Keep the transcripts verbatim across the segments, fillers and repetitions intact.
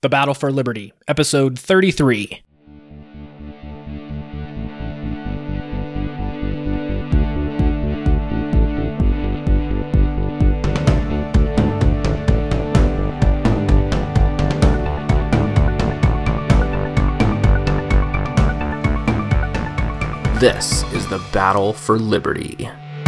The Battle for Liberty, Episode thirty-three. This is the Battle for Liberty.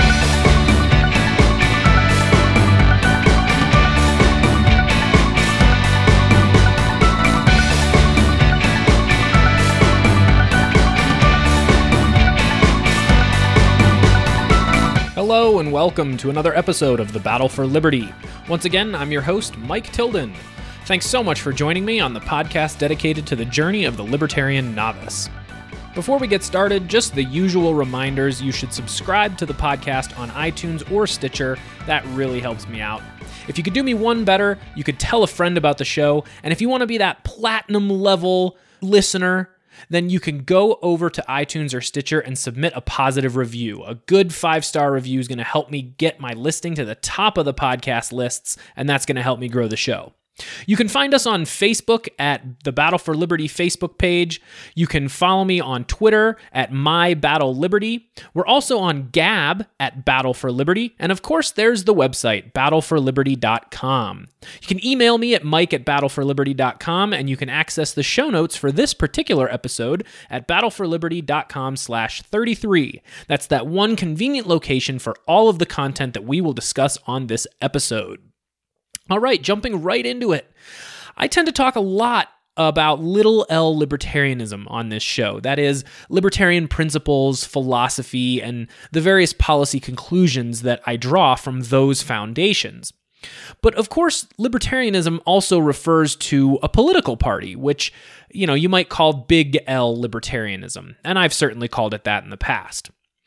Hello and welcome to another episode of The Battle for Liberty. Once again, I'm your host, Mike Tilden. Thanks so much for joining me on the podcast dedicated to the journey of the libertarian novice. Before we get started, just the usual reminders: you should subscribe to the podcast on iTunes or Stitcher. That really helps me out. If you could do me one better, you could tell a friend about the show, and if you want to be that platinum level listener, then you can go over to iTunes or Stitcher and submit a positive review. A good five-star review is going to help me get my listing to the top of the podcast lists, and that's going to help me grow the show. You can find us on Facebook at the Battle for Liberty Facebook page. You can follow me on Twitter at My Battle Liberty. We're also on Gab at Battle for Liberty. And of course, there's the website, battle for liberty dot com. You can email me at mike at battle for liberty dot com, and you can access the show notes for this particular episode at battle for liberty dot com slash thirty-three. That's that one convenient location for all of the content that we will discuss on this episode. All right, jumping right into it. I tend to talk a lot about little L libertarianism on this show. That is, libertarian principles, philosophy, and the various policy conclusions that I draw from those foundations. But of course, libertarianism also refers to a political party, which, you know, you might call big L libertarianism, and I've certainly called it that in the past.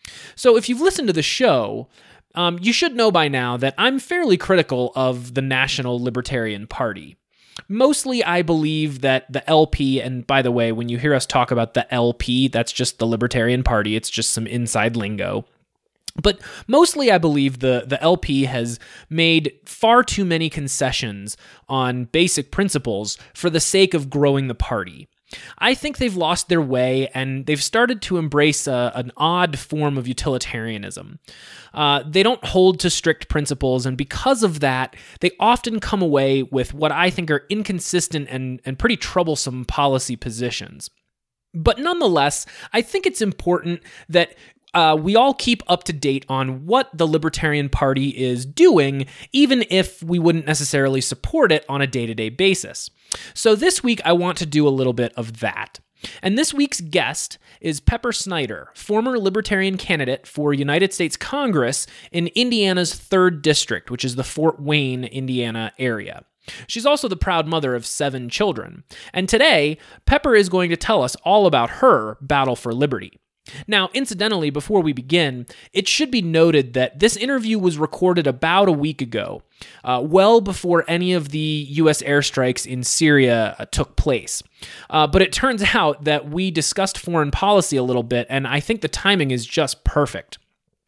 So if you've listened to the show, Um, you should know by now that I'm fairly critical of the National Libertarian Party. Mostly, I believe that the L P, and by the way, when you hear us talk about the L P, that's just the Libertarian Party. It's just some inside lingo. But mostly, I believe the, the L P has made far too many concessions on basic principles for the sake of growing the party. I think they've lost their way, and they've started to embrace a, an odd form of utilitarianism. Uh, they don't hold to strict principles, and because of that, they often come away with what I think are inconsistent and, and pretty troublesome policy positions. But nonetheless, I think it's important that Uh, we all keep up to date on what the Libertarian Party is doing, even if we wouldn't necessarily support it on a day-to-day basis. So this week, I want to do a little bit of that. And this week's guest is Pepper Snyder, former Libertarian candidate for United States Congress in Indiana's third District, which is the Fort Wayne, Indiana area. She's also the proud mother of seven children. And today, Pepper is going to tell us all about her battle for liberty. Now, incidentally, before we begin, it should be noted that this interview was recorded about a week ago, uh, well before any of the U S airstrikes in Syria uh, took place. Uh, but it turns out that we discussed foreign policy a little bit, and I think the timing is just perfect.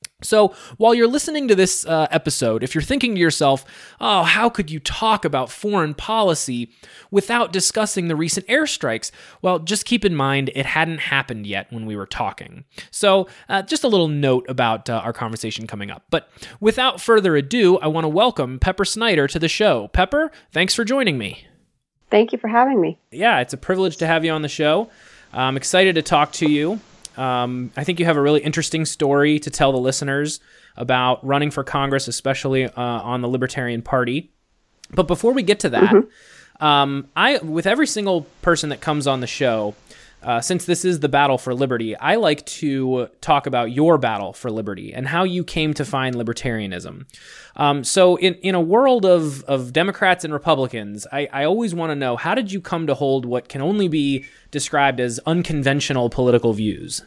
So while you're listening to this uh, episode, if you're thinking to yourself, oh, how could you talk about foreign policy without discussing the recent airstrikes? Well, just keep in mind it hadn't happened yet when we were talking. So uh, just a little note about uh, our conversation coming up. But without further ado, I want to welcome Pepper Snyder to the show. Pepper, thanks for joining me. Thank you for having me. Yeah, it's a privilege to have you on the show. I'm excited to talk to you. Um, I think you have a really interesting story to tell the listeners about running for Congress, especially uh, on the Libertarian Party. But before we get to that, mm-hmm. um, I, with every single person that comes on the show, uh, since this is the Battle for Liberty, I like to talk about your battle for liberty and how you came to find libertarianism. Um, so in, in a world of, of Democrats and Republicans, I, I always want to know, how did you come to hold what can only be described as unconventional political views?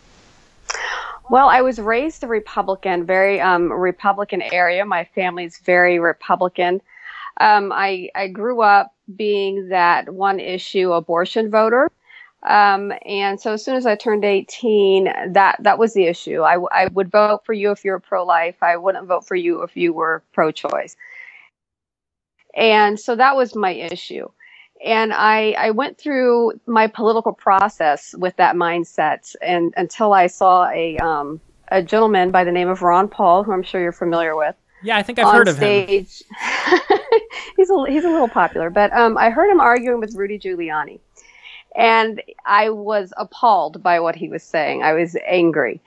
Well, I was raised a Republican, very um, Republican area. My family's very Republican. Um, I, I grew up being that one issue abortion voter. Um, and so as soon as I turned eighteen, that, that was the issue. I, I would vote for you if you were pro-life. I wouldn't vote for you if you were pro-choice. And so that was my issue. and I, I went through my political process with that mindset, and until I saw a um, a gentleman by the name of Ron Paul, who I'm sure you're familiar with. Yeah, I think I've heard of stage. him. he's a he's a little popular, but um, I heard him arguing with Rudy Giuliani, and I was appalled by what he was saying. I was angry.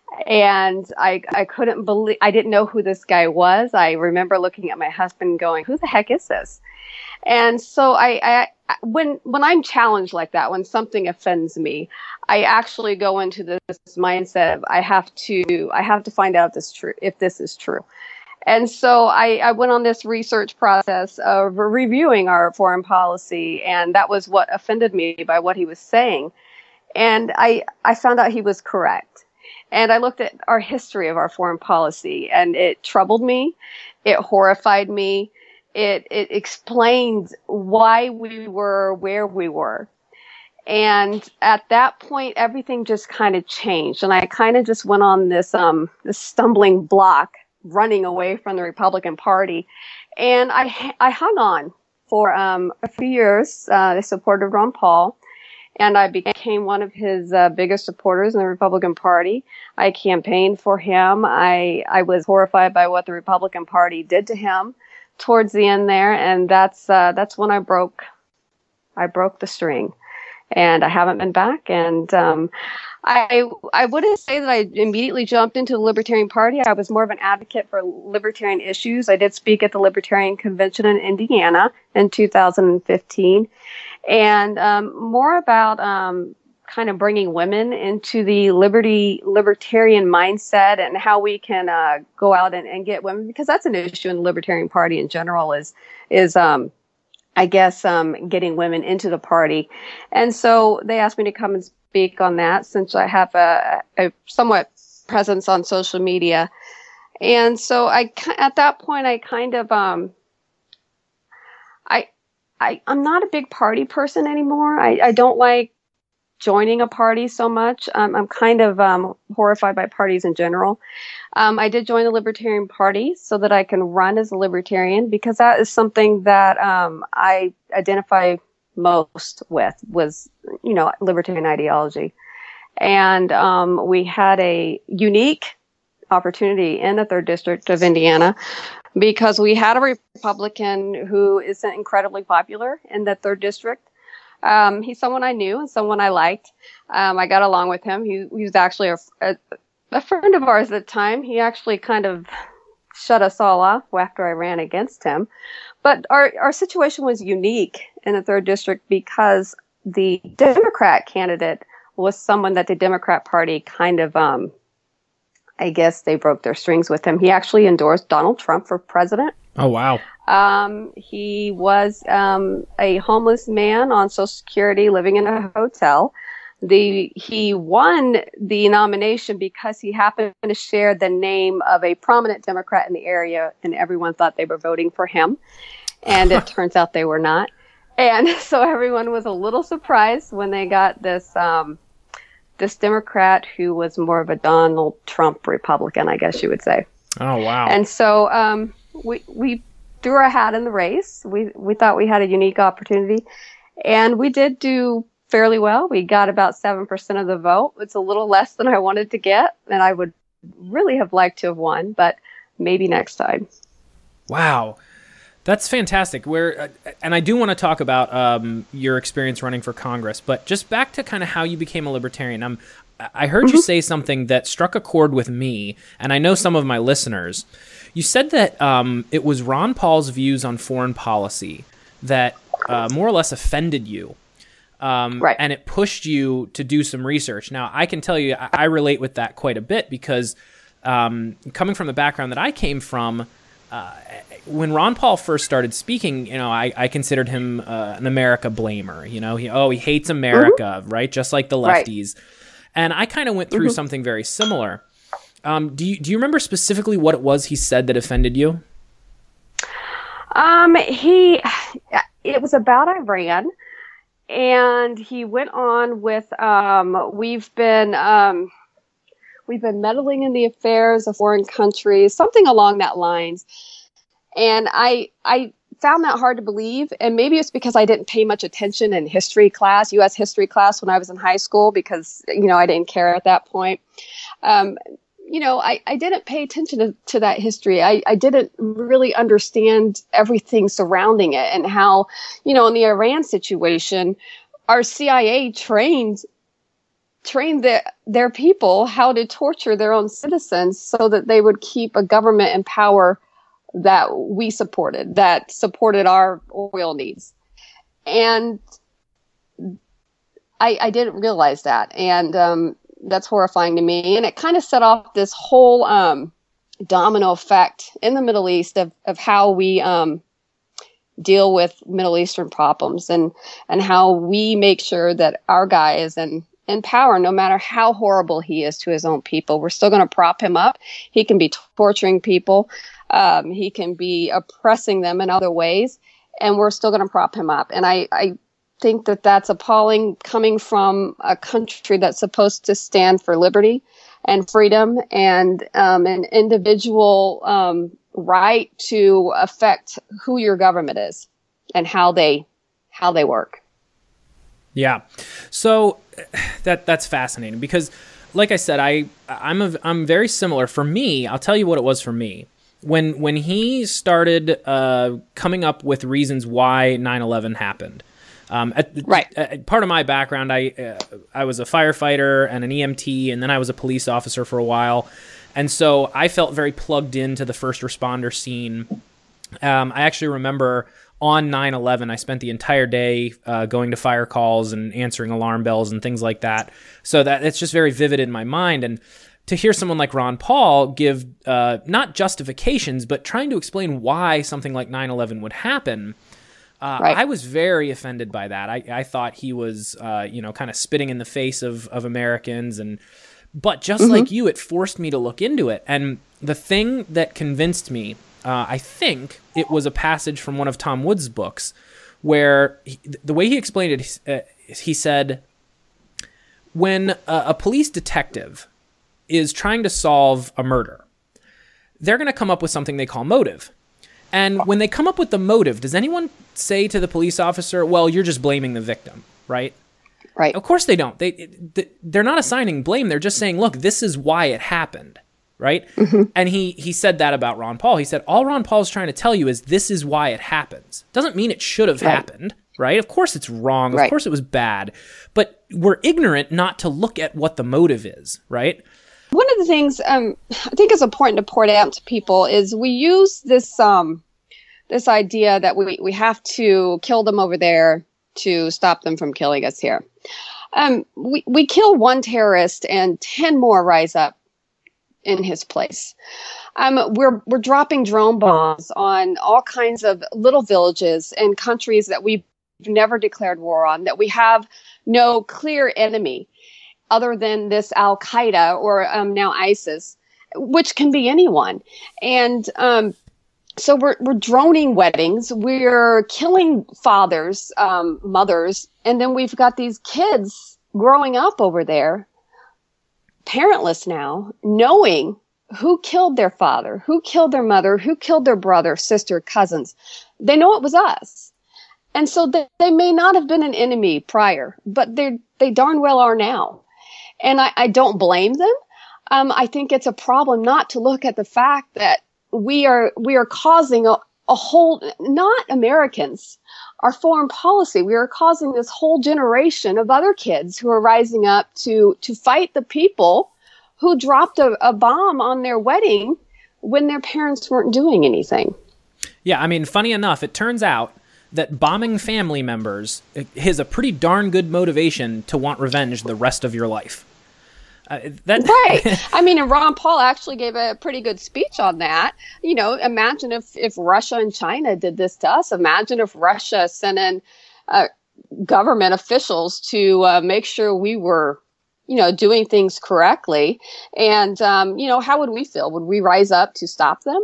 And I, I couldn't believe, I didn't know who this guy was. I remember looking at my husband going, who the heck is this? And so I, I, when, when I'm challenged like that, when something offends me, I actually go into this mindset of I have to, I have to find out if this true, if this is true. And so I, I went on this research process of reviewing our foreign policy, and that was what offended me by what he was saying. And I, I found out he was correct. And I looked at our history of our foreign policy, and it troubled me. It horrified me. It, it explained why we were where we were. And at that point, everything just kind of changed. And I kind of just went on this, um, this stumbling block, running away from the Republican Party. And I, I hung on for um, a few years. Uh, I supported Ron Paul. And I became one of his uh, biggest supporters in the Republican Party. I campaigned for him. I, I was horrified by what the Republican Party did to him towards the end there, and that's uh, that's when I broke I broke the string, and I haven't been back. And um, I I wouldn't say that I immediately jumped into the Libertarian Party. I was more of an advocate for libertarian issues. I did speak at the Libertarian Convention in Indiana in two thousand fifteen. And um, more about um, kind of bringing women into the liberty libertarian mindset, and how we can uh, go out and, and get women, because that's an issue in the Libertarian Party in general, is is um, I guess um, getting women into the party. And so they asked me to come and speak on that, since I have a, a somewhat presence on social media. And so I at that point I kind of um, I. I, I'm not a big party person anymore. I, I don't like joining a party so much. Um, I'm kind of um, horrified by parties in general. Um, I did join the Libertarian Party so that I can run as a libertarian, because that is something that um, I identify most with, was, you know, libertarian ideology. And um, we had a unique opportunity in the third district of Indiana, because we had a Republican who isn't incredibly popular in the third district. Um, he's someone I knew and someone I liked. Um, I got along with him. He, he was actually a, a, a friend of ours at the time. He actually kind of shut us all off after I ran against him. But our, our situation was unique in the third district, because the Democrat candidate was someone that the Democrat Party kind of, um, I guess they broke their strings with him. He actually endorsed Donald Trump for president. Oh, wow. Um, he was um, a homeless man on Social Security living in a hotel. The He won the nomination because he happened to share the name of a prominent Democrat in the area, and everyone thought they were voting for him. And it turns out they were not. And so everyone was a little surprised when they got this um, this Democrat who was more of a Donald Trump Republican, I guess you would say. Oh, wow. And so um, we we threw our hat in the race. We we thought we had a unique opportunity, and we did do fairly well. We got about seven percent of the vote. It's a little less than I wanted to get, and I would really have liked to have won, but maybe next time. Wow. That's fantastic. Where, uh, and I do want to talk about um, your experience running for Congress, but just back to kind of how you became a libertarian. Um, I heard mm-hmm. you say something that struck a chord with me, and I know some of my listeners. You said that um, it was Ron Paul's views on foreign policy that uh, more or less offended you, um, right. and it pushed you to do some research. Now, I can tell you, I, I relate with that quite a bit, because um, coming from the background that I came from, Uh, when Ron Paul first started speaking, you know, I, I considered him uh, an America blamer. You know, he oh he hates America, mm-hmm. right? Just like the lefties. Right. And I kind of went through mm-hmm. something very similar. Um, do you do you remember specifically what it was he said that offended you? Um, he it was about Iran, and he went on with um, we've been. Um, We've been meddling in the affairs of foreign countries, something along that lines. And I, I found that hard to believe. And maybe it's because I didn't pay much attention in history class, U S history class when I was in high school, because, you know, I didn't care at that point. Um, you know, I, I didn't pay attention to, to that history. I, I didn't really understand everything surrounding it, and how, you know, in the Iran situation, our C I A trained trained the, their people how to torture their own citizens so that they would keep a government in power that we supported, that supported our oil needs. And I, I didn't realize that. And um, that's horrifying to me. And it kind of set off this whole um, domino effect in the Middle East of, of how we um, deal with Middle Eastern problems, and, and how we make sure that our guy is in, in power, no matter how horrible he is to his own people. We're still going to prop him up. He can be torturing people. Um, he can be oppressing them in other ways, and we're still going to prop him up. And I, I think that that's appalling, coming from a country that's supposed to stand for liberty and freedom, and um, an individual um, right to affect who your government is and how they how they work. Yeah, so that that's fascinating, because, like I said, I I'm a, I'm very similar. For me, I'll tell you what it was for me. When when he started uh, coming up with reasons why nine eleven happened, um, at, right. At, part of my background, I uh, I was a firefighter and an E M T, and then I was a police officer for a while, and so I felt very plugged into the first responder scene. Um, I actually remember on nine eleven, I spent the entire day uh, going to fire calls and answering alarm bells and things like that. So that it's just very vivid in my mind. And to hear someone like Ron Paul give uh, not justifications, but trying to explain why something like nine eleven would happen, uh, right. I was very offended by that. I, I thought he was, uh, you know, kind of spitting in the face of, of Americans. And but just mm-hmm. like you, it forced me to look into it. And the thing that convinced me, uh, I think it was a passage from one of Tom Woods' books, where he, the way he explained it, uh, he said, when a, a police detective is trying to solve a murder, they're going to come up with something they call motive. And when they come up with the motive, does anyone say to the police officer, well, you're just blaming the victim, right? Right. Of course they don't. They, they're not assigning blame. They're just saying, look, this is why it happened, right? Mm-hmm. And he, he said that about Ron Paul. He said, all Ron Paul's trying to tell you is this is why it happens. Doesn't mean it should have right. happened, right? Of course it's wrong. Of right. course it was bad. But we're ignorant not to look at what the motive is, right? One of the things um, I think is important to point out to people is we use this um, this idea that we, we have to kill them over there to stop them from killing us here. Um, we, we kill one terrorist and ten more rise up in his place. Um, we're we're dropping drone bombs on all kinds of little villages and countries that we've never declared war on, that we have no clear enemy other than this Al-Qaeda or um, now ISIS, which can be anyone. And um, so we're we're droning weddings, we're killing fathers, um, mothers, and then we've got these kids growing up over there, parentless now, knowing who killed their father, who killed their mother, who killed their brother, sister, cousins. They know it was us. And so they, they may not have been an enemy prior, but they they darn well are now. And I, I don't blame them. Um, I think it's a problem not to look at the fact that we are we are causing a, a whole, not Americans, our foreign policy. We are causing this whole generation of other kids who are rising up to to fight the people who dropped a, a bomb on their wedding when their parents weren't doing anything. Yeah, I mean, funny enough, it turns out that bombing family members is a pretty darn good motivation to want revenge the rest of your life. Uh, that right. I mean, and Ron Paul actually gave a pretty good speech on that. You know, imagine if, if Russia and China did this to us. Imagine if Russia sent in uh, government officials to uh, make sure we were, you know, doing things correctly. And, um, you know, how would we feel? Would we rise up to stop them?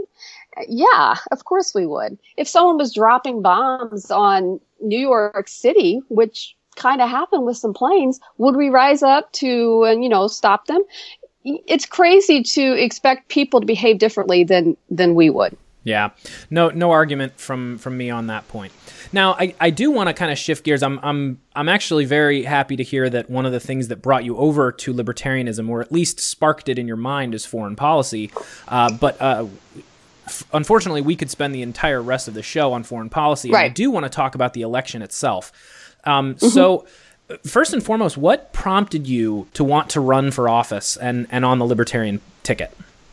Yeah, of course we would. If someone was dropping bombs on New York City, which kind of happened with some planes, would we rise up to, uh, you know, stop them? It's crazy to expect people to behave differently than, than we would. Yeah, no, no argument from from me on that point. Now, I, I do want to kind of shift gears. I'm I'm I'm actually very happy to hear that one of the things that brought you over to libertarianism, or at least sparked it in your mind, is foreign policy. Uh, but uh, f- unfortunately, we could spend the entire rest of the show on foreign policy. And right. I do want to talk about the election itself. Um, mm-hmm. So, first and foremost, what prompted you to want to run for office and and on the libertarian ticket?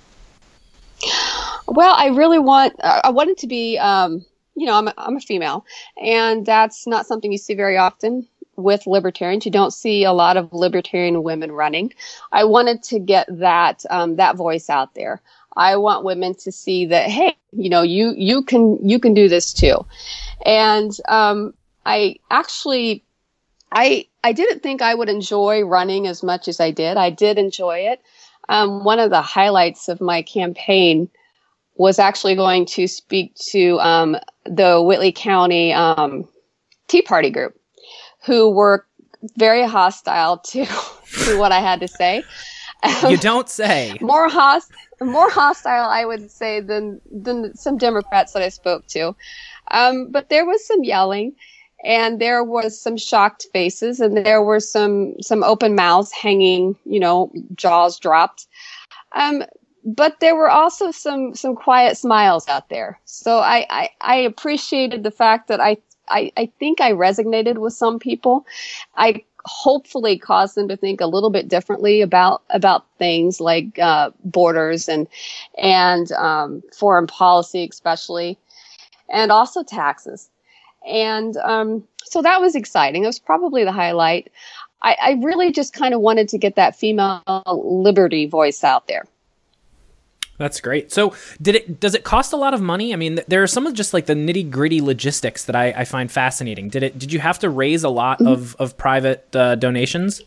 Well, I really want, uh, I wanted to be, um, you know, I'm a, I'm a female, and that's not something you see very often with libertarians. You don't see a lot of libertarian women running. I wanted to get that, um, that voice out there. I want women to see that, hey, you know, you, you can, you can do this too. And, um, I actually, I, I didn't think I would enjoy running as much as I did. I did enjoy it. Um, one of the highlights of my campaign was actually going to speak to um, the Whitley County um, Tea Party group, who were very hostile to to what I had to say. You don't say. more host, more hostile, I would say, than than some Democrats that I spoke to. Um, but there was some yelling, and there was some shocked faces, and there were some some open mouths hanging, you know, jaws dropped. Um, But there were also some some quiet smiles out there. So I, I, I appreciated the fact that I, I, I think I resonated with some people. I hopefully caused them to think a little bit differently about about things like uh, borders and and um, foreign policy, especially, and also taxes. And um, so that was exciting. It was probably the highlight. I, I really just kind of wanted to get that female liberty voice out there. That's great. So did it, does it cost a lot of money? I mean, there are some of just like the nitty gritty logistics that I, I find fascinating. Did it, did you have to raise a lot mm-hmm. of, of private uh, donations?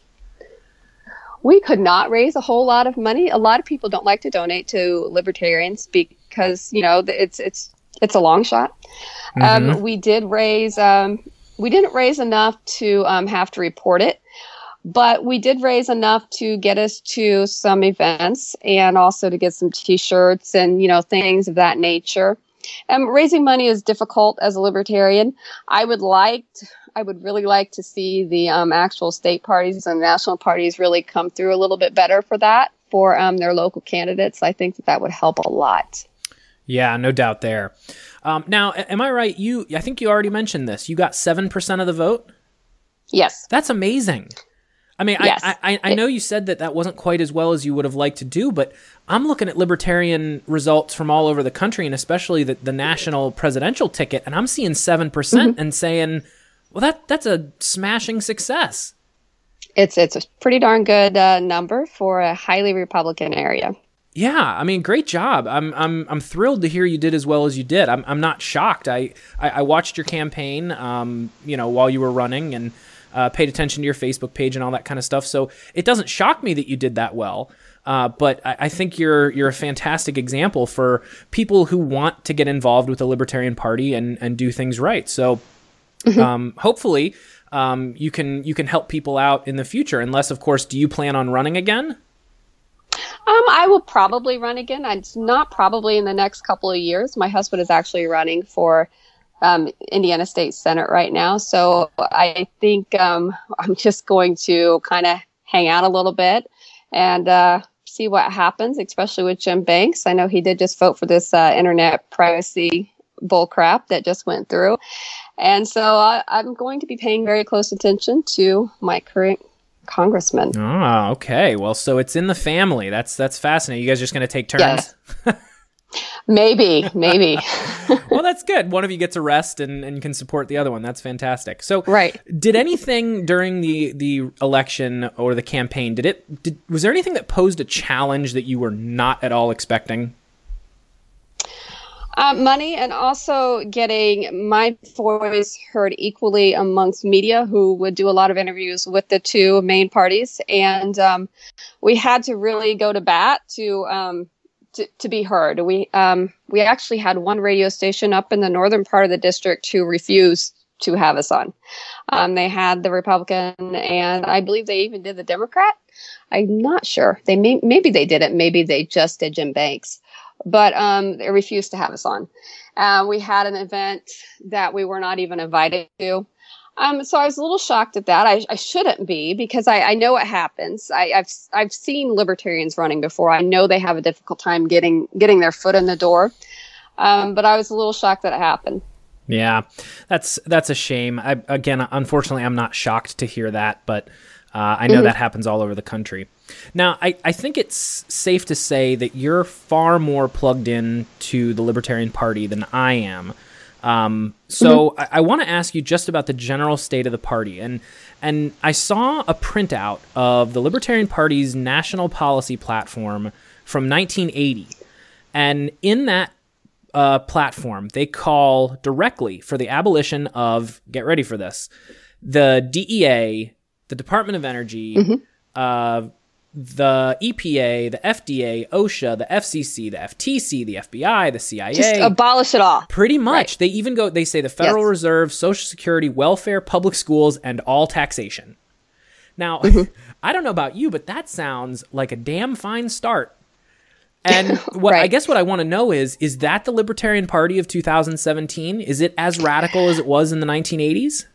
We could not raise a whole lot of money. A lot of people don't like to donate to libertarians because, you know, it's, it's, it's a long shot. Mm-hmm. Um, we did raise, um, we didn't raise enough to um, have to report it. But we did raise enough to get us to some events and also to get some T-shirts and, you know, things of that nature. Um, raising money is difficult as a libertarian. I would like, to, I would really like to see the um, actual state parties and national parties really come through a little bit better for that, for um, their local candidates. I think that that would help a lot. Yeah, no doubt there. Um, now, am I right? You, I think you already mentioned this. You got seven percent of the vote? Yes. That's amazing. I mean, yes. I, I I know you said that that wasn't quite as well as you would have liked to do, but I'm looking at libertarian results from all over the country, and especially the, the national presidential ticket, and I'm seeing seven percent mm-hmm. and saying, well, that that's a smashing success. It's it's a pretty darn good uh, number for a highly Republican area. Yeah, I mean, great job. I'm I'm I'm thrilled to hear you did as well as you did. I'm I'm not shocked. I I, I watched your campaign, um, you know, while you were running, and Uh, paid attention to your Facebook page and all that kind of stuff. So it doesn't shock me that you did that well. Uh, but I, I think you're you're a fantastic example for people who want to get involved with the Libertarian Party and, and do things right. So mm-hmm. um, hopefully um, you can you can help people out in the future. Unless, of course, do you plan on running again? Um, I will probably run again. It's not probably in the next couple of years. My husband is actually running for Um, Indiana State Senate right now. So I think um, I'm just going to kind of hang out a little bit and uh, see what happens, especially with Jim Banks. I know he did just vote for this uh, internet privacy bullcrap that just went through. And so I, I'm going to be paying very close attention to my current congressman. Oh, okay. Well, so it's in the family. That's that's fascinating. You guys just going to take turns? Yes. Maybe, maybe. Well, that's good. One of you gets a rest and, and can support the other one. That's fantastic. So, right. Did anything during the, the election or the campaign, did it, did, was there anything that posed a challenge that you were not at all expecting? Uh, money, and also getting my voice heard equally amongst media who would do a lot of interviews with the two main parties. And um, we had to really go to bat to um, To, to be heard. We um, we actually had one radio station up in the northern part of the district who refused to have us on. Um, they had the Republican, and I believe they even did the Democrat. I'm not sure. They may, maybe they did it. Maybe they just did Jim Banks. but um, they refused to have us on. Uh, we had an event that we were not even invited to. Um, so I was a little shocked at that. I, I shouldn't be, because I, I know what happens. I, I've I've seen libertarians running before. I know they have a difficult time getting getting their foot in the door. Um, but I was a little shocked that it happened. Yeah, that's that's a shame. I, again, unfortunately, I'm not shocked to hear that, but uh, I know mm-hmm. that happens all over the country. Now, I, I think it's safe to say that you're far more plugged in to the Libertarian Party than I am. Um, so mm-hmm. I, I want to ask you just about the general state of the party. And and I saw a printout of the Libertarian Party's national policy platform from nineteen eighty. And in that uh, platform, they call directly for the abolition of, get ready for this, the D E A, the Department of Energy, mm-hmm. uh, the E P A, the F D A, OSHA, the F C C, the F T C, the F B I, the C I A. Just abolish it all. Pretty much. Right. They even go, they say the Federal yes. Reserve, Social Security, welfare, public schools, and all taxation. Now, mm-hmm. I don't know about you, but that sounds like a damn fine start. And what right. I guess what I want to know is, is that the Libertarian Party of two thousand seventeen? Is it as radical as it was in the nineteen eighties?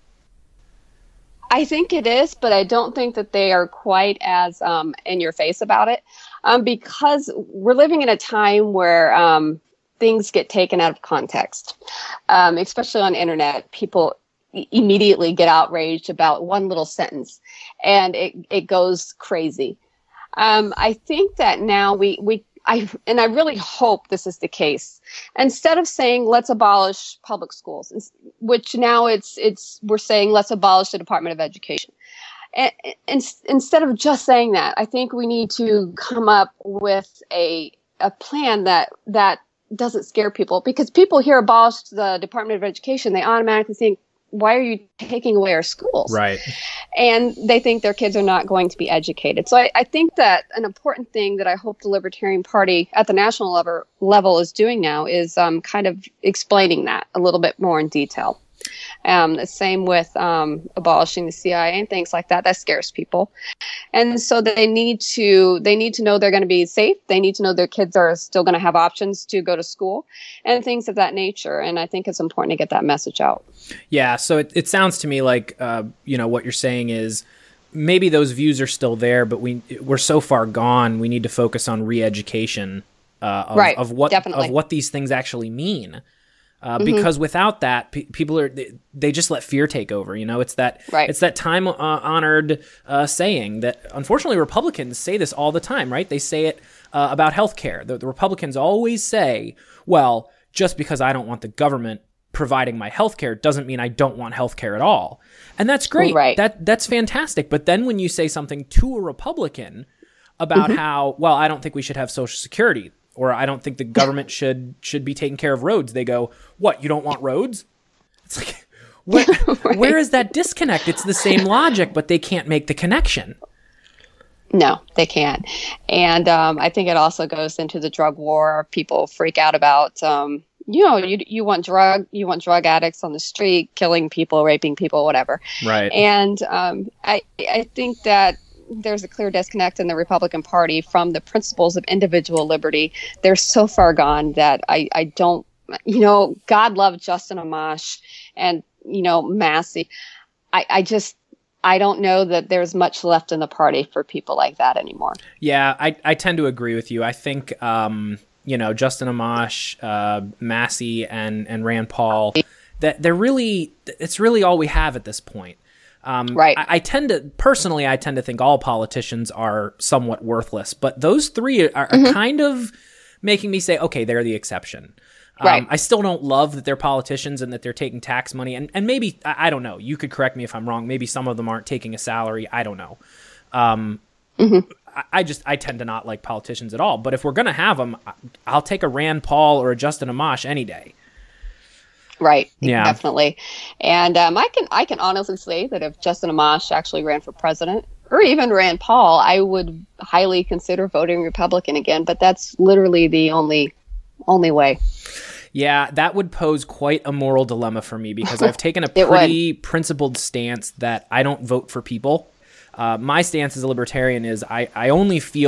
I think it is, but I don't think that they are quite as um, in your face about it, um, because we're living in a time where um, things get taken out of context, um, especially on the internet. People immediately get outraged about one little sentence, and it, it goes crazy. Um, I think that now we, we I and I really hope this is the case. Instead of saying let's abolish public schools, which now it's it's we're saying let's abolish the Department of Education. And, and instead of just saying that, I think we need to come up with a a plan that that doesn't scare people, because people hear abolish the Department of Education, they automatically think, why are you taking away our schools? Right. And they think their kids are not going to be educated. So I, I think that an important thing that I hope the Libertarian Party at the national level, level is doing now is um, kind of explaining that a little bit more in detail. Um, the same with um, abolishing the C I A and things like that. That scares people. And so they need to they need to know they're going to be safe. They need to know their kids are still going to have options to go to school and things of that nature. And I think it's important to get that message out. Yeah. So it, it sounds to me like, uh, you know, what you're saying is maybe those views are still there, but we, we're so far gone. We need to focus on re-education uh, of, right, of, what, definitely. of what these things actually mean. Uh, mm-hmm. Because without that, pe- people are they, they just let fear take over. You know, it's that right. it's that time uh, honored uh, saying that unfortunately Republicans say this all the time. Right? They say it uh, about healthcare. The, the Republicans always say, "Well, just because I don't want the government providing my healthcare doesn't mean I don't want healthcare at all," and that's great. Right. That that's fantastic. But then when you say something to a Republican about mm-hmm. how, well, I don't think we should have Social Security, or I don't think the government should should be taking care of roads, they go, what, you don't want roads? It's like, where, right. where is that disconnect? It's the same logic, but they can't make the connection. No, they can't. And um, I think it also goes into the drug war. People freak out about, um, you know, you you want drug, you want drug addicts on the street, killing people, raping people, whatever. Right. And um, I I think that there's a clear disconnect in the Republican Party from the principles of individual liberty. They're so far gone that I, I don't, you know, God love Justin Amash and, you know, Massey. I, I just, I don't know that there's much left in the party for people like that anymore. Yeah, I, I tend to agree with you. I think, um, you know, Justin Amash, uh, Massey, and, and Rand Paul, that they're really, it's really all we have at this point. Um, right. I, I tend to, personally, I tend to think all politicians are somewhat worthless, but those three are, are mm-hmm. kind of making me say, okay, they're the exception. Um, right. I still don't love that they're politicians and that they're taking tax money. And, and maybe, I, I don't know, you could correct me if I'm wrong. Maybe some of them aren't taking a salary. I don't know. Um, mm-hmm. I, I just, I tend to not like politicians at all. But if we're going to have them, I'll take a Rand Paul or a Justin Amash any day. Right. Yeah. Definitely. And um, I can I can honestly say that if Justin Amash actually ran for president, or even Rand Paul, I would highly consider voting Republican again. But that's literally the only only way. Yeah, that would pose quite a moral dilemma for me, because I've taken a pretty principled stance that I don't vote for people. Uh, my stance as a libertarian is I, I only feel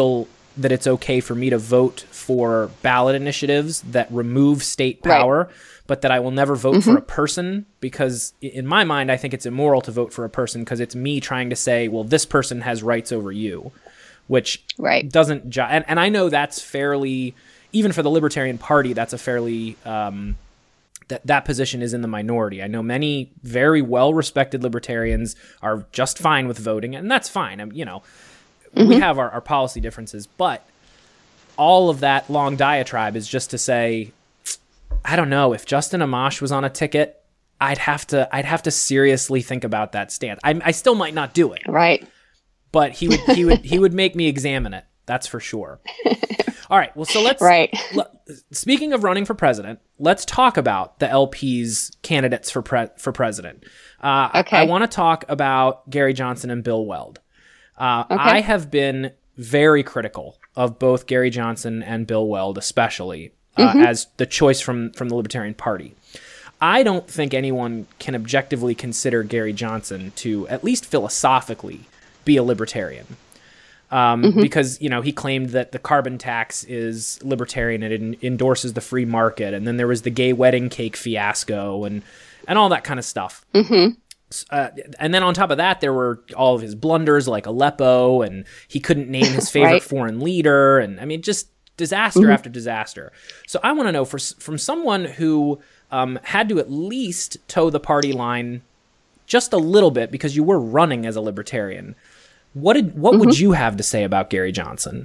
that it's okay for me to vote for ballot initiatives that remove state power, right. but that I will never vote mm-hmm. for a person, because in my mind, I think it's immoral to vote for a person because it's me trying to say, well, this person has rights over you, which right. doesn't ju- and, and I know that's fairly, even for the Libertarian Party, that's a fairly, um, that, that position is in the minority. I know many very well-respected libertarians are just fine with voting, and that's fine. I'm, you know, mm-hmm. we have our, our policy differences, but all of that long diatribe is just to say, I don't know, if Justin Amash was on a ticket, I'd have to, I'd have to seriously think about that stance. I, I still might not do it. Right. But he would, he would, he would make me examine it. That's for sure. All right. Well, so let's, right. l- speaking of running for president, let's talk about the L P's candidates for pre- for president. Uh, okay. I, I want to talk about Gary Johnson and Bill Weld. Uh, okay. I have been very critical of both Gary Johnson and Bill Weld, especially uh, mm-hmm. as the choice from, from the Libertarian Party. I don't think anyone can objectively consider Gary Johnson to, at least philosophically, be a libertarian. Um, mm-hmm. Because, you know, he claimed that the carbon tax is libertarian and it en- endorses the free market. And then there was the gay wedding cake fiasco and, and all that kind of stuff. Mm-hmm. Uh, and then on top of that, there were all of his blunders like Aleppo, and he couldn't name his favorite right. foreign leader. And I mean, just disaster mm-hmm. after disaster. So I want to know, for, from someone who um, had to at least toe the party line just a little bit because you were running as a libertarian, What did what mm-hmm. would you have to say about Gary Johnson?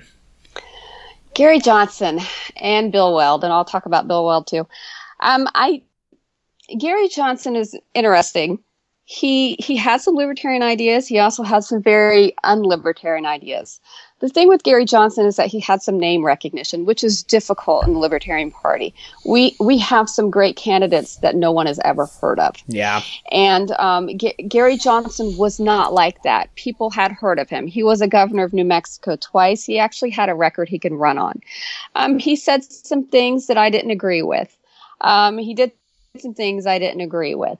Gary Johnson and Bill Weld, and I'll talk about Bill Weld too. Um, I Gary Johnson is interesting. He he has some libertarian ideas. He also has some very unlibertarian ideas. The thing with Gary Johnson is that he had some name recognition, which is difficult in the Libertarian Party. We we have some great candidates that no one has ever heard of. Yeah. And um, G- Gary Johnson was not like that. People had heard of him. He was a governor of New Mexico twice. He actually had a record he could run on. Um, he said some things that I didn't agree with. Um, he did some things I didn't agree with.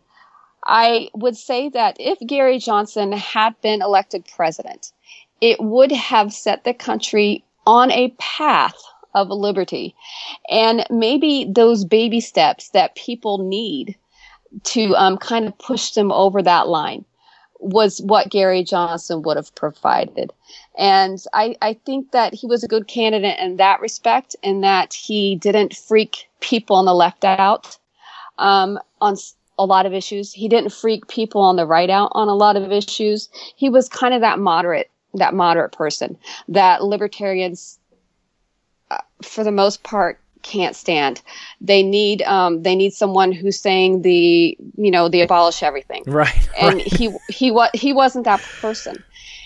I would say that if Gary Johnson had been elected president, it would have set the country on a path of liberty. And maybe those baby steps that people need to um, kind of push them over that line was what Gary Johnson would have provided. And I, I think that he was a good candidate in that respect, in that he didn't freak people on the left out um, on a lot of issues. He didn't freak people on the right out on a lot of issues. He was kind of that moderate that moderate person that libertarians, uh, for the most part, can't stand. They need um, they need someone who's saying the you know the abolish everything, right? And right. he he was he wasn't that person.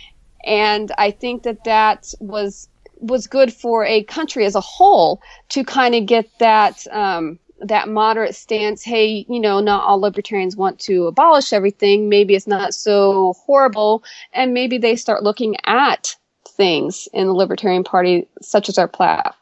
And I think that that was was good for a country as a whole to kind of get that um, that moderate stance. Hey, you know, not all libertarians want to abolish everything. Maybe it's not so horrible. And maybe they start looking at things in the Libertarian Party, such as our platform.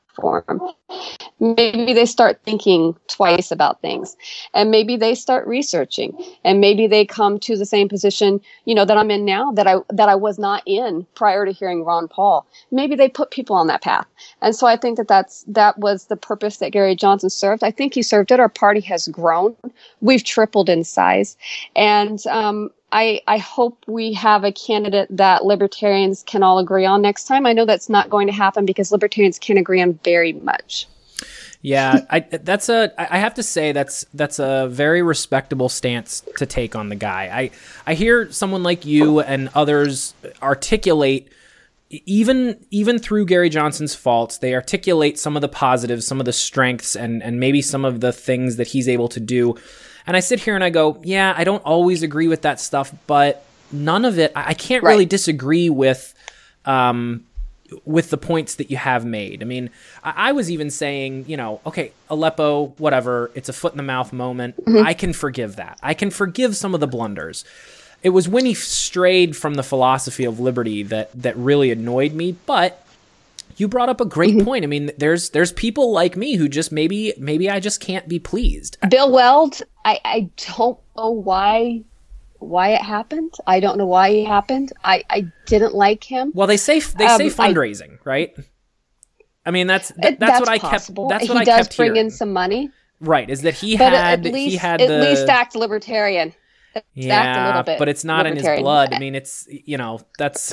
Maybe they start thinking twice about things, and maybe they start researching, and maybe they come to the same position, you know, that I'm in now, that I that I was not in prior to hearing Ron Paul. Maybe they put people on that path, and so I think that that's that was the purpose that Gary Johnson served. I think he served it. Our party has grown; we've tripled in size, and um, I, I hope we have a candidate that libertarians can all agree on next time. I know that's not going to happen because libertarians can't agree on very much. Yeah, I that's a I have to say that's that's a very respectable stance to take on the guy. I I hear someone like you and others articulate, even even through Gary Johnson's faults, they articulate some of the positives, some of the strengths, and and maybe some of the things that he's able to do. And I sit here and I go, yeah, I don't always agree with that stuff, but none of it, I can't right. really disagree with um, with the points that you have made. I mean, I, I was even saying, you know, okay, Aleppo, whatever, it's a foot in the mouth moment. Mm-hmm. I can forgive that. I can forgive some of the blunders. It was when he strayed from the philosophy of liberty that that really annoyed me, but you brought up a great mm-hmm. point. I mean, there's there's people like me who just maybe maybe I just can't be pleased. Bill Weld, I, I don't know why why it happened. I don't know why it happened. I, I didn't like him. Well, they say they um, say fundraising, I, right? I mean, that's th- that's, that's what I possible. kept. That's what he I does kept bring hearing. in some money, right? Is that he but had at least he had at the least act libertarian. At least act a yeah, little bit but it's not in his blood. I mean, it's you know that's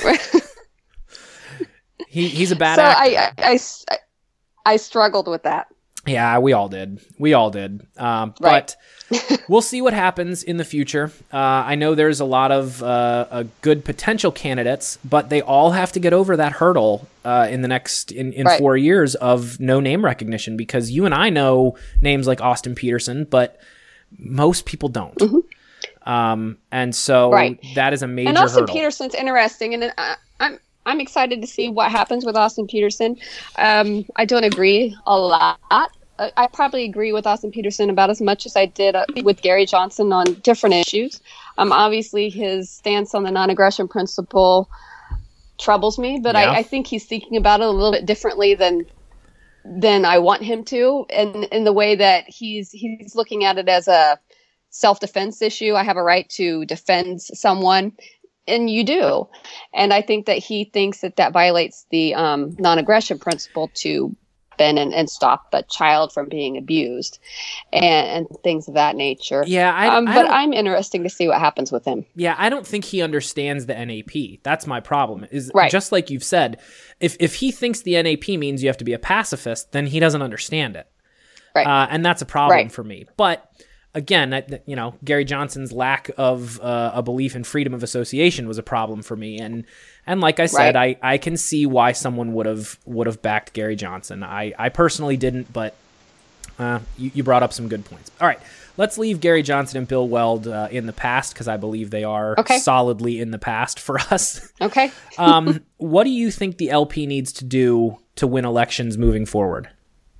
he he's a bad so actor. I, I, I, I struggled with that. Yeah, we all did. We all did. Um, Right. But we'll see what happens in the future. Uh, I know there's a lot of uh, uh, good potential candidates, but they all have to get over that hurdle uh, in the next in, in Right. four years of no name recognition. Because you and I know names like Austin Peterson, but most people don't. Mm-hmm. Um, and so Right. that is a major And Austin hurdle. Peterson's interesting, and I, I'm I'm excited to see what happens with Austin Peterson. Um, I don't agree a lot. I I probably agree with Austin Peterson about as much as I did uh, with Gary Johnson on different issues. Um, obviously, his stance on the non-aggression principle troubles me, but Yeah. I, I think he's thinking about it a little bit differently than than I want him to, and in the way that he's he's looking at it as a self-defense issue. I have a right to defend someone. And you do. And I think that he thinks that that violates the um, non-aggression principle to bend and, and stop a child from being abused and, and things of that nature. Yeah, I, um, I but don't- I'm interested to see what happens with him. Yeah, I don't think he understands the N A P. That's my problem. Is Right. just like you've said, if if he thinks the N A P means you have to be a pacifist, then he doesn't understand it. Right. Uh, and that's a problem Right. for me. But again, I, you know, Gary Johnson's lack of uh, a belief in freedom of association was a problem for me. And and like I said, Right. I, I can see why someone would have would have backed Gary Johnson. I, I personally didn't, but uh, you, you brought up some good points. All right, let's leave Gary Johnson and Bill Weld uh, in the past because I believe they are Okay. solidly in the past for us. Okay. um, what do you think the L P needs to do to win elections moving forward?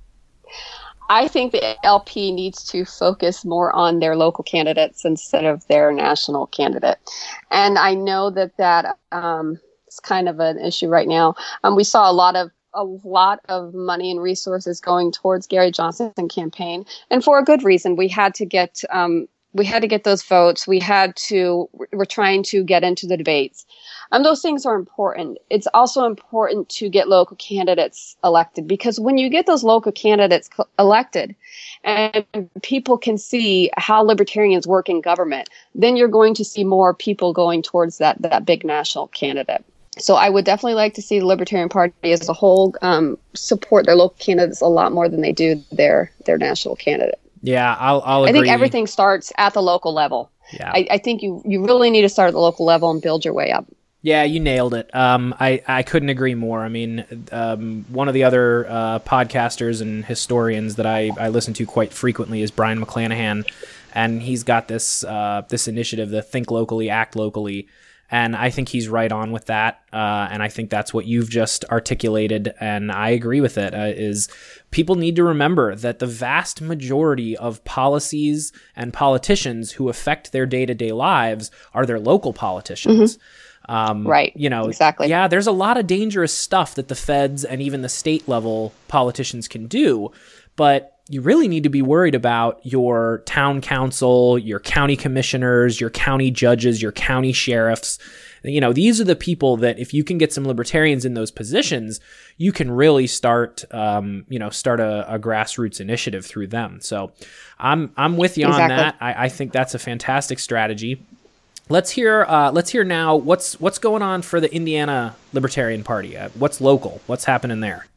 I think the L P needs to focus more on their local candidates instead of their national candidate. And I know that that um, is kind of an issue right now. Um, we saw a lot of a lot of money and resources going towards Gary Johnson's campaign, and for a good reason. We had to get um, we had to get those votes. We had to. We're trying to get into the debates. Um, those things are important. It's also important to get local candidates elected, because when you get those local candidates co- elected and people can see how libertarians work in government, then you're going to see more people going towards that, that big national candidate. So I would definitely like to see the Libertarian Party as a whole um, support their local candidates a lot more than they do their, their national candidate. Yeah, I'll, I'll agree. I think everything starts at the local level. Yeah. I, I think you, you really need to start at the local level and build your way up. Yeah, you nailed it. Um, I, I couldn't agree more. I mean, um, one of the other uh, podcasters and historians that I, I listen to quite frequently is Brian McClanahan, and he's got this uh, this initiative, the Think Locally, Act Locally, and I think he's right on with that, uh, and I think that's what you've just articulated, and I agree with it, uh, is people need to remember that the vast majority of policies and politicians who affect their day-to-day lives are their local politicians. Mm-hmm. Um, right. You know, exactly. Yeah, there's a lot of dangerous stuff that the feds and even the state level politicians can do, but you really need to be worried about your town council, your county commissioners, your county judges, your county sheriffs. You know, these are the people that if you can get some libertarians in those positions, you can really start, um, you know, start a, a grassroots initiative through them. So I'm, I'm with you exactly. on that. I, I think that's a fantastic strategy. Let's hear. Uh, let's hear now. What's what's going on for the Indiana Libertarian Party? Uh, what's local? What's happening there?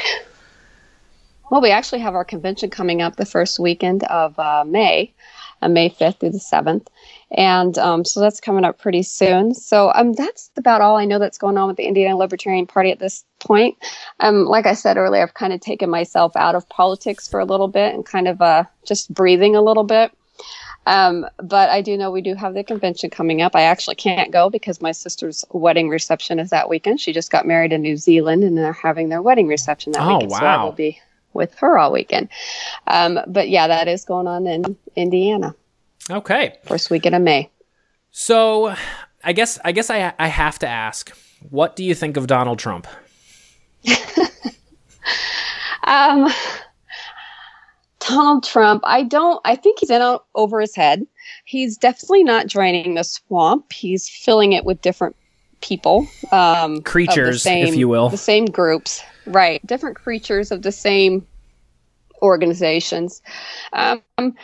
Well, we actually have our convention coming up the first weekend of uh, May, uh, May fifth through the seventh, and um, so that's coming up pretty soon. So um, that's about all I know that's going on with the Indiana Libertarian Party at this point. Um, like I said earlier, I've kind of taken myself out of politics for a little bit and kind of uh, just breathing a little bit. Um, but I do know we do have the convention coming up. I actually can't go because my sister's wedding reception is that weekend. She just got married in New Zealand and they're having their wedding reception that oh, weekend. Wow. So I will be with her all weekend. Um, but yeah, that is going on in Indiana. Okay. First weekend of May. So I guess I guess I I have to ask, what do you think of Donald Trump? um Donald Trump, I don't, I think he's in o- over his head. He's definitely not draining the swamp. He's filling it with different people, um, creatures, same, if you will, the same groups, right? Different creatures of the same organizations. Um,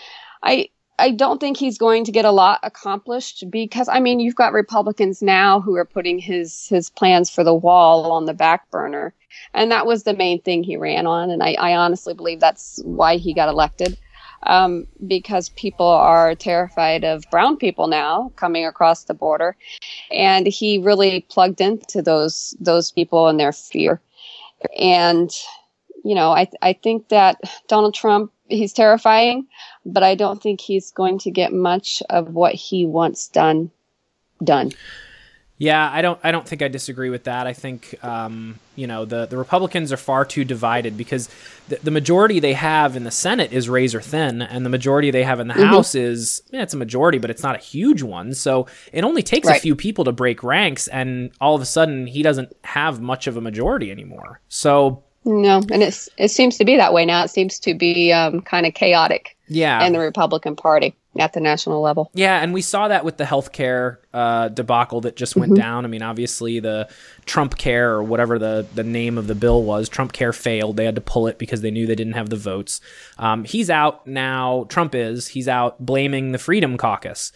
I I don't think he's going to get a lot accomplished because, I mean, you've got Republicans now who are putting his his plans for the wall on the back burner, and that was the main thing he ran on. And I, I honestly believe that's why he got elected. Um, because people are terrified of brown people now coming across the border, and he really plugged into those those people and their fear. And you know, I I think that Donald Trump, he's terrifying, but I don't think he's going to get much of what he wants done done. Yeah, I don't. I don't think I disagree with that. I think um, you know the, the Republicans are far too divided because the, the majority they have in the Senate is razor thin, and the majority they have in the mm-hmm. House is yeah, it's a majority, but it's not a huge one. So it only takes right. a few people to break ranks, and all of a sudden he doesn't have much of a majority anymore. So no, and it's it seems to be that way now. It seems to be um, kind of chaotic. Yeah, in the Republican Party at the national level. Yeah, and we saw that with the healthcare uh, debacle that just went mm-hmm. down. I mean, obviously the Trump Care or whatever the, the name of the bill was, Trump Care failed. They had to pull it because they knew they didn't have the votes. Um, he's out now. Trump is. He's out blaming the Freedom Caucus,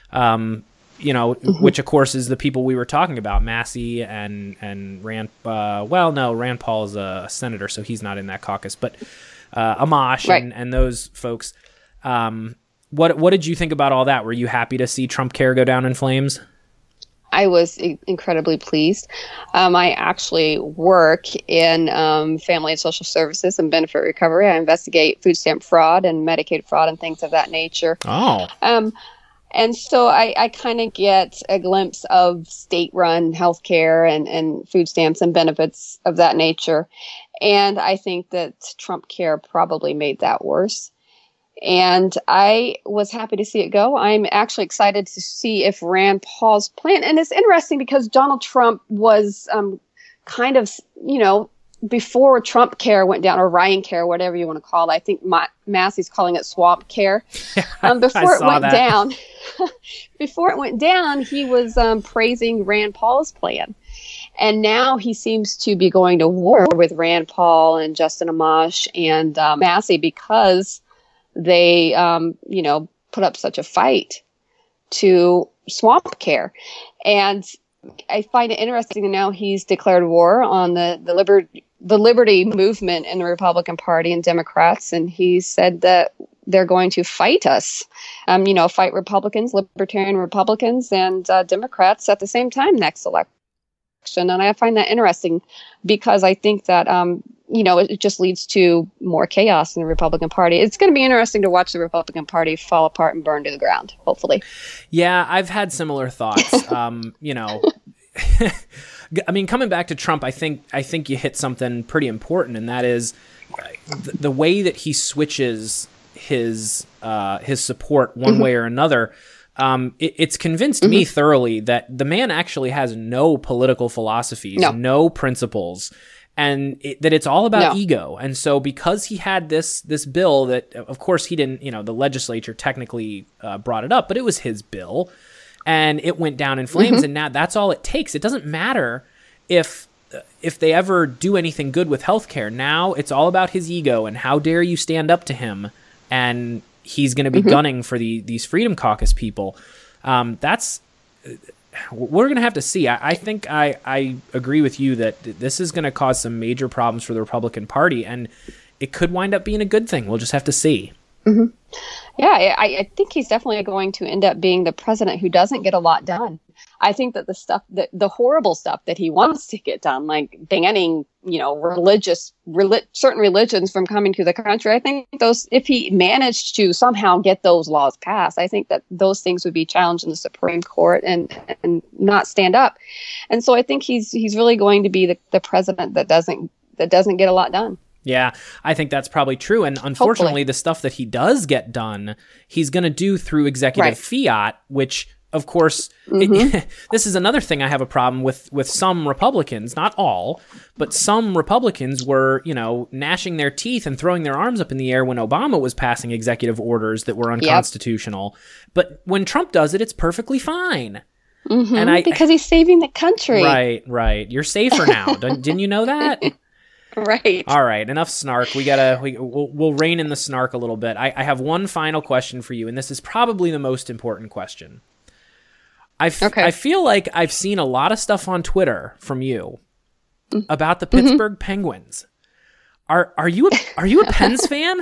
um, you know, mm-hmm. which of course is the people we were talking about, Massey and and Rand. Uh, well, no, Rand Paul is a senator, so he's not in that caucus, but uh, Amash right. and, and those folks. Um, What what did you think about all that? Were you happy to see Trump Care go down in flames? I was I- incredibly pleased. Um, I actually work in um, family and social services and benefit recovery. I investigate food stamp fraud and Medicaid fraud and things of that nature. Oh. Um, and so I, I kind of get a glimpse of state-run healthcare and, and food stamps and benefits of that nature. And I think that Trump Care probably made that worse. And I was happy to see it go. I'm actually excited to see if Rand Paul's plan, and it's interesting because Donald Trump was um, kind of, you know, before Trump Care went down, or Ryan Care, whatever you want to call it. I think Ma- Massey's calling it Swamp Care. Um, before it went that. down, before it went down, he was um, praising Rand Paul's plan. And now he seems to be going to war with Rand Paul and Justin Amash and uh, Massey because they, um, you know, put up such a fight to Swamp Care. And I find it interesting that now he's declared war on the, the, liber- the liberty movement in the Republican Party and Democrats. And he said that they're going to fight us, um, you know, fight Republicans, libertarian Republicans, and uh, Democrats at the same time next election. And I find that interesting because I think that, um, you know, it, it just leads to more chaos in the Republican Party. It's going to be interesting to watch the Republican Party fall apart and burn to the ground, hopefully. Yeah, I've had similar thoughts. um, you know, I mean, coming back to Trump, I think I think you hit something pretty important, and that is the, the way that he switches his uh, his support one mm-hmm. way or another. Um, it, it's convinced mm-hmm. me thoroughly that the man actually has no political philosophies, no, no principles, and it, that it's all about no. ego. And so because he had this this bill that, of course, he didn't, you know, the legislature technically uh, brought it up, but it was his bill, and it went down in flames, mm-hmm. and now that's all it takes. It doesn't matter if if they ever do anything good with healthcare. Now it's all about his ego, and how dare you stand up to him, and he's going to be mm-hmm. gunning for the these Freedom Caucus people. Um, that's we're going to have to see. I, I think I, I agree with you that this is going to cause some major problems for the Republican Party, and it could wind up being a good thing. We'll just have to see. Mm-hmm. Yeah, I, I think he's definitely going to end up being the president who doesn't get a lot done. I think that the stuff, that the horrible stuff that he wants to get done, like banning, you know, religious, reli- certain religions from coming to the country, I think those, if he managed to somehow get those laws passed, I think that those things would be challenged in the Supreme Court and and not stand up. And so I think he's he's really going to be the, the president that doesn't that doesn't get a lot done. Yeah, I think that's probably true. And unfortunately, Hopefully. the stuff that he does get done, he's going to do through executive right. fiat, which, of course, mm-hmm. it, this is another thing I have a problem with with some Republicans, not all, but some Republicans were, you know, gnashing their teeth and throwing their arms up in the air when Obama was passing executive orders that were unconstitutional. Yep. But when Trump does it, it's perfectly fine. Mm-hmm, and I because he's saving the country. Right, right. You're safer now. Didn't, didn't you know that? Right. All right. Enough snark. We gotta. We we'll, we'll rein in the snark a little bit. I, I have one final question for you, and this is probably the most important question. I f- okay. I feel like I've seen a lot of stuff on Twitter from you about the Pittsburgh mm-hmm. Penguins. Are are you a, are you a Pens fan?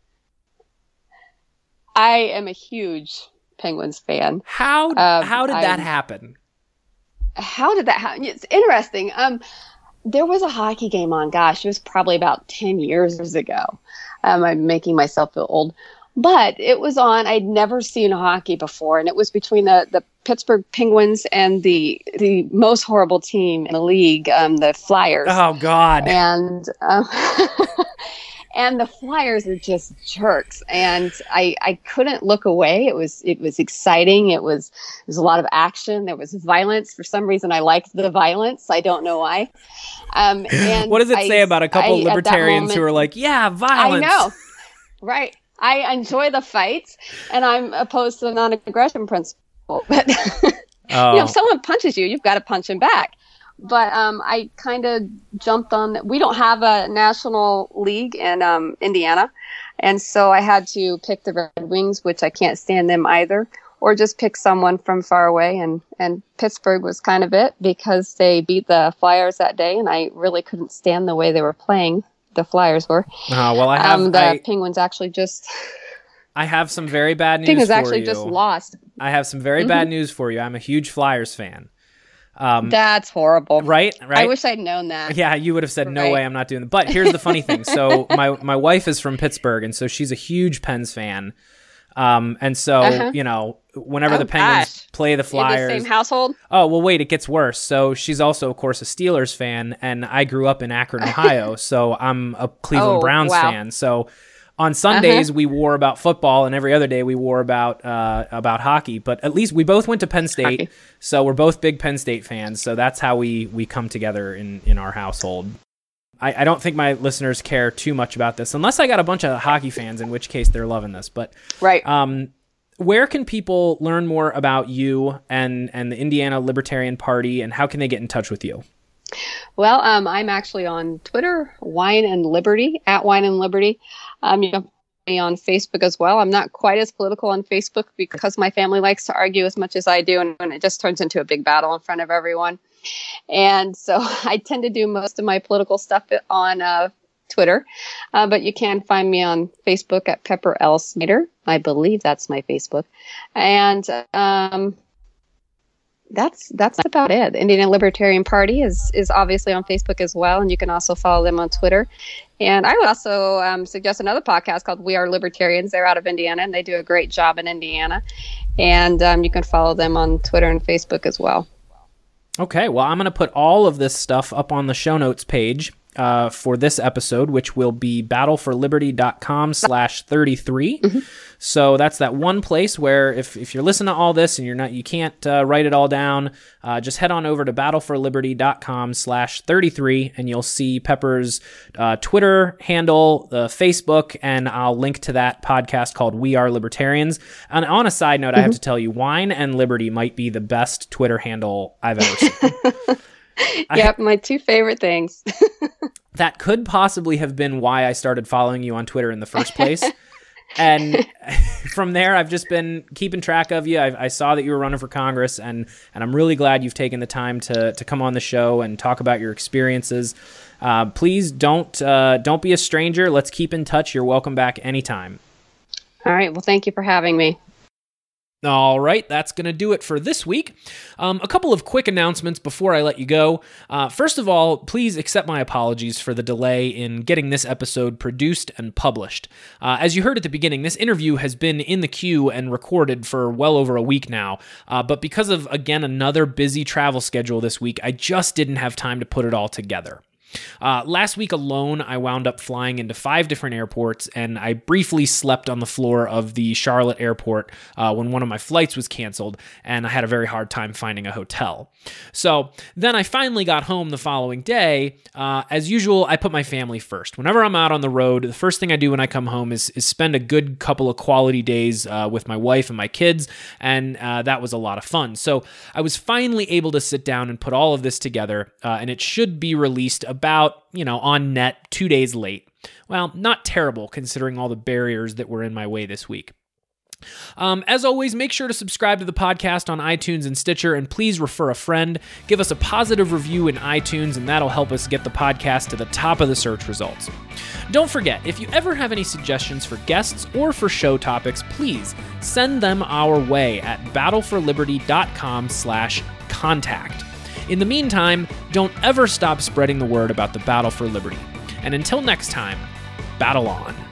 I am a huge Penguins fan. How um, how did that I'm, happen? How did that happen? It's interesting. Um, there was a hockey game on. Gosh, it was probably about ten years ago. Um, I'm making myself feel old, but it was on. I'd never seen hockey before, and it was between the, the Pittsburgh Penguins and the the most horrible team in the league, um, the Flyers. Oh God! And um, and the Flyers are just jerks, and I, I couldn't look away. It was it was exciting. It was there was a lot of action. There was violence. For some reason, I liked the violence. I don't know why. Um, and what does it I, say about a couple I, libertarians moment, who are like, yeah, violence? I know, right? I enjoy the fights, and I'm opposed to the non-aggression principle. But oh. you know, if someone punches you, you've got to punch him back. But um, I kind of jumped on. We don't have a national league in um, Indiana, and so I had to pick the Red Wings, which I can't stand them either, or just pick someone from far away. And, and Pittsburgh was kind of it because they beat the Flyers that day, and I really couldn't stand the way they were playing. The Flyers were. Oh, well, I have um, the I, Penguins actually just. I have some very bad news Penguins for actually you. just lost. I have some very mm-hmm. bad news for you. I'm a huge Flyers fan. Um, That's horrible. Right, right. I wish I'd known that. Yeah, you would have said, no right. way, I'm not doing that. But here's the funny thing. So my, my wife is from Pittsburgh, and so she's a huge Pens fan. Um, and so, uh-huh. you know, whenever oh, the Penguins gosh. play the Flyers. You're the same household? Oh, well, wait, it gets worse. So she's also, of course, a Steelers fan, and I grew up in Akron, Ohio, so I'm a Cleveland oh, Browns wow. fan. So on Sundays, uh-huh. we wore about football, and every other day we wore about uh, about hockey. But at least we both went to Penn State, hockey. So we're both big Penn State fans. So that's how we, we come together in, in our household. I, I don't think my listeners care too much about this, unless I got a bunch of hockey fans, in which case they're loving this. But right. Um, where can people learn more about you and, and the Indiana Libertarian Party, and how can they get in touch with you? Well, um, I'm actually on Twitter, Wine and Liberty, at Wine and Liberty. Um, you can find me on Facebook as well. I'm not quite as political on Facebook because my family likes to argue as much as I do, and, and it just turns into a big battle in front of everyone. And so I tend to do most of my political stuff on uh, Twitter, uh, but you can find me on Facebook at Pepper L. Snyder. I believe that's my Facebook. And um, that's that's about it. The Indiana Libertarian Party is is obviously on Facebook as well, and you can also follow them on Twitter. And I would also um, suggest another podcast called We Are Libertarians. They're out of Indiana, and they do a great job in Indiana. And um, you can follow them on Twitter and Facebook as well. Okay, well, I'm going to put all of this stuff up on the show notes page uh, for this episode, which will be battleforliberty.com slash 33. Mm-hmm. So that's that one place where if, if you're listening to all this and you're not, you can't uh, write it all down, uh, just head on over to battleforliberty.com slash 33, and you'll see Pepper's uh, Twitter handle, the Facebook, and I'll link to that podcast called We Are Libertarians. And on a side note, mm-hmm. I have to tell you, Wine and Liberty might be the best Twitter handle I've ever seen. Yep, I, my two favorite things. That could possibly have been why I started following you on Twitter in the first place. And from there, I've just been keeping track of you. I, I saw that you were running for Congress, and, and I'm really glad you've taken the time to to come on the show and talk about your experiences. Uh, please don't uh, don't be a stranger. Let's keep in touch. You're welcome back anytime. All right. Well, thank you for having me. All right, that's going to do it for this week. Um, a couple of quick announcements before I let you go. Uh, first of all, please accept my apologies for the delay in getting this episode produced and published. Uh, as you heard at the beginning, this interview has been in the queue and recorded for well over a week now, uh, but because of, again, another busy travel schedule this week, I just didn't have time to put it all together. Uh, last week alone, I wound up flying into five different airports, and I briefly slept on the floor of the Charlotte airport uh, when one of my flights was canceled, and I had a very hard time finding a hotel. So then I finally got home the following day. Uh, as usual, I put my family first. Whenever I'm out on the road, the first thing I do when I come home is, is spend a good couple of quality days uh, with my wife and my kids, and uh, that was a lot of fun. So I was finally able to sit down and put all of this together, uh, and it should be released about, you know, on net two days late. Well, not terrible considering all the barriers that were in my way this week. Um, as always, make sure to subscribe to the podcast on iTunes and Stitcher, and please refer a friend. Give us a positive review in iTunes, and that'll help us get the podcast to the top of the search results. Don't forget, if you ever have any suggestions for guests or for show topics, please send them our way at battleforliberty.com slash contact. In the meantime, don't ever stop spreading the word about the battle for liberty. And until next time, battle on.